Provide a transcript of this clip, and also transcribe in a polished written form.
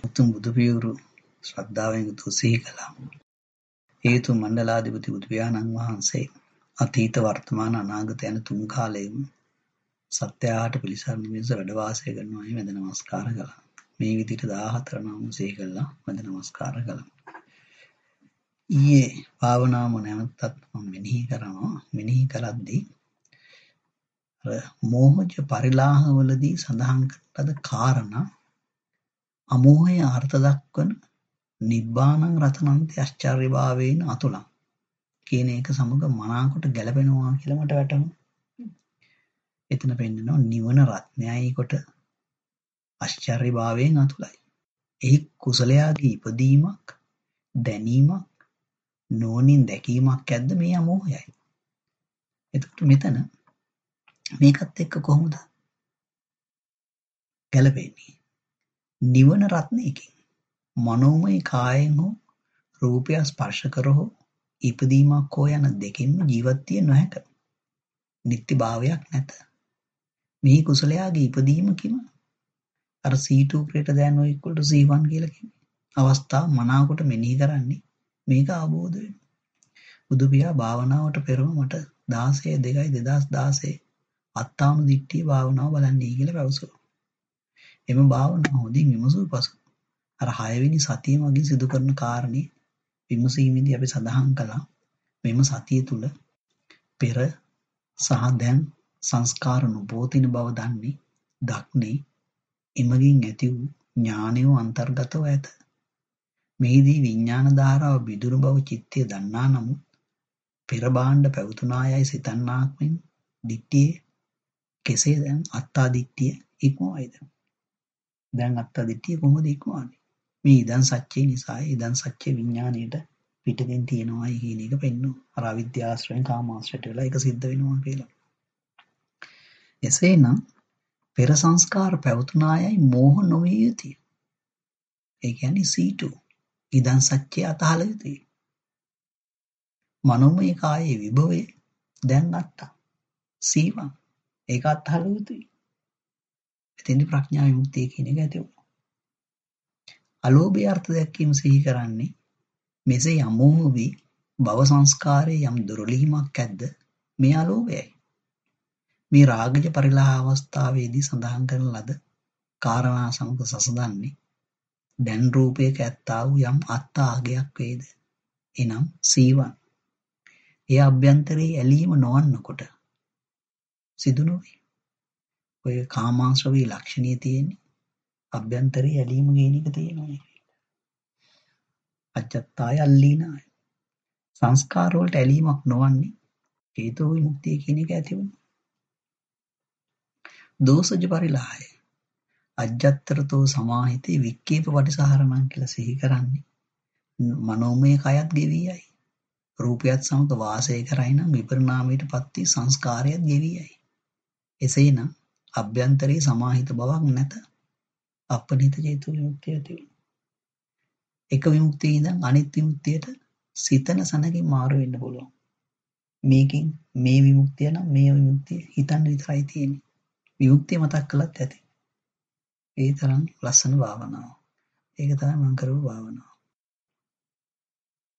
උතුම් බුදු පියවරු ශ්‍රද්ධාවෙන් යුතුව සිහි කළා. ඒ උතුම් මණ්ඩලාධිපති බුදු පියාණන් වහන්සේ අතීත වර්තමාන අනාගත යන තුන් කාලයේම සත්‍යයට පිළිසරණ මිස වැඩ වාසය කරනවා වැඳ නමස්කාර කළා. මේ විදිහට 14 නාම සිහි කළා වැඳ නමස්කාර කළා. ඊයේ භාවනාව නැවතත් මම මෙනෙහි කරනවා. මෙනෙහි කරද්දී මෝහජ පරිලාහවලදී සඳහන් කරන කාරණා අමෝහය අර්ථ දක්වන නිබ්බානං රතනන්ති ආශ්චර්යභාවේන අතුලං කියන එක සමග මනාකොට ගැලපෙනවා කියලා මට වැටහුණා. එතන පෙන්නනවා නිවන රත්නයයි කොට ආශ්චර්යභාවයෙන් අතුලයි. එහි කුසලයාගේ ඉපදීමක් දැනීමක් නෝනින් දැකීමක් ඇද්ද මේ අමෝහයයි. එතකොට මෙතන මේකත් එක්ක කොහොමද ගැලපෙන්නේ? නිවන රත්නයකින් මනෝමය කායෙන් හෝ රූපය ස්පර්ශ කර හෝ ඉපදීමක් හෝ යන දෙකින්ම ජීවත් විය නොහැක. නිත්‍ය භාවයක් නැත. මේ කුසලයාගේ ඉපදීම කිම අර C2 greater than or equal to C1 කියලා කියන්නේ. අවස්ථාව මනාවකට මෙනෙහි කරන්නේ මේක අවබෝධ වෙනවා. බුදු පියා භාවනාවට පෙරම මට 16/2/2016 අත්තානුදිට්ඨිය භාවනාව බලන්නේ කියලා පැවසුවා. එම භාවනාව හොඳින් විමසූ පසු අර 6 වෙනි සතිය මගින් සිදු කරන කාරණේ විමසීමේදී අපි සඳහන් කළා. මෙම සතිය තුල පෙර සහ දැන් සංස්කාර නොපෝතින බව දක්නේ එමගින් ඇති වූ ඥානය අන්තර්ගතව ඇත. මෙහිදී විඥාන ධාරාව විදුරු බව චිත්තය දන්නා නමුත් පෙර භාණ්ඩ පැවතුනායයි සිතන්නාක් මෙන් දිට්ඨියේ කෙසේ දැන් අත්තා දිට්ඨිය ඉක්මවයිද? දැන් අත්තා දිට්ඨිය කොහොමද ඉක්මවන්නේ? මේ ඉදන් සත්‍ය නිසා ඉදන් සත්‍ය විඥාණයට පිටකින් තියෙනවායි කියන එක පෙන්වනවා. අර අවිද්‍යාශ්‍රයෙන් කාමාශ්‍රයට වෙලා ඒක සිද්ධ වෙනවා කියලා. එසේනම් පෙර සංස්කාර පැවතුනායයි මෝහ නොවිය යුතුය. ඒ කියන්නේ C2 ඉදන් සත්‍ය අතහල යුතුය. මනෝමය කායේ විභවය දැන් අත්තා C1 ඒක අතහල යුතුය. එතෙන්දි ප්‍රඥා විමුක්තිය කියන එක ඇති වෙනවා. අලෝභය අර්ථ දැක්වීම සිහි කරන්නේ මෙසේ අමෝහ වී භව සංස්කාරයේ යම් දුර්ලභීමක් ඇද්ද මේ අලෝභයයි. මේ රාගජ පරිලාහ අවස්ථාවේදී සඳහන් කරන ලද කාරණා සමග සසඳන්නේ දැන් රූපයක ඇත්තා වූ යම් අත්තාගයක් වේද එනම් C1 ඒ අභ්‍යන්තරයේ ඇලීම නොවන්නකොට සිදු නොවේ. ඔය කාමාශ්‍රවී ලක්ෂණයේ තියෙන්නේ අභ්‍යන්තරයේ ඇලීම කියන එක තියෙනවා. අජත්තාය අල්ලීනාය සංස්කාර වලට ඇලීමක් නොවන්නේ හේතු විමුක්තිය කියන එක ඇති වුණා. දෝසජ පරිලාහය අජ්ජත්තරතෝ සමාහිතේ වික්කේප පටිසහරණං කියලා සිහි කරන්නේ මනෝමය කයත් ගෙවියයි. රූපයත් සමග වාසය කරයි නම් විපරිණාමයට පත් වී සංස්කාරයත් ගෙවියයි. එසේනම් අභ්‍යන්තරයේ සමාහිත බවක් නැත. අපනිත චේතු විමුක්තිය ඇති වෙනවා. එක විමුක්තිය ඉඳන් අනිත් විමුක්තියට සිතන සනකින් මාරු වෙන්න පුළුවන්. මේකෙන් මේ විමුක්තිය නම් මේ විමුක්තිය හිතන්න විතරයි තියෙන්නේ. විමුක්තිය මතක් කළත් ඇති. ඒ තරම් ලස්සන භාවනාවක්. ඒක තමයි මම කරපු භාවනාව.